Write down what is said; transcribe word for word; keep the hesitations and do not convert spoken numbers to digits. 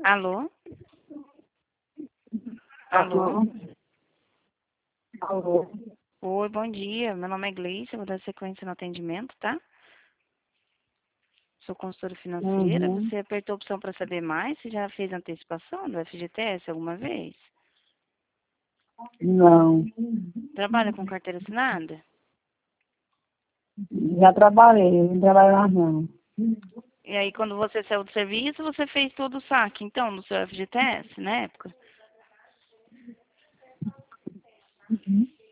Alô? Alô? Alô? Oi, bom dia. Meu nome é Gleice, eu vou dar sequência no atendimento, tá? Sou consultora financeira. Uhum. Você apertou a opção para saber mais? Você já fez antecipação do F G T S alguma vez? Não. Trabalha com carteira assinada? Já trabalhei, não trabalho mais não. E aí, quando você saiu do serviço, você fez todo o saque, então, do seu F G T S, na época?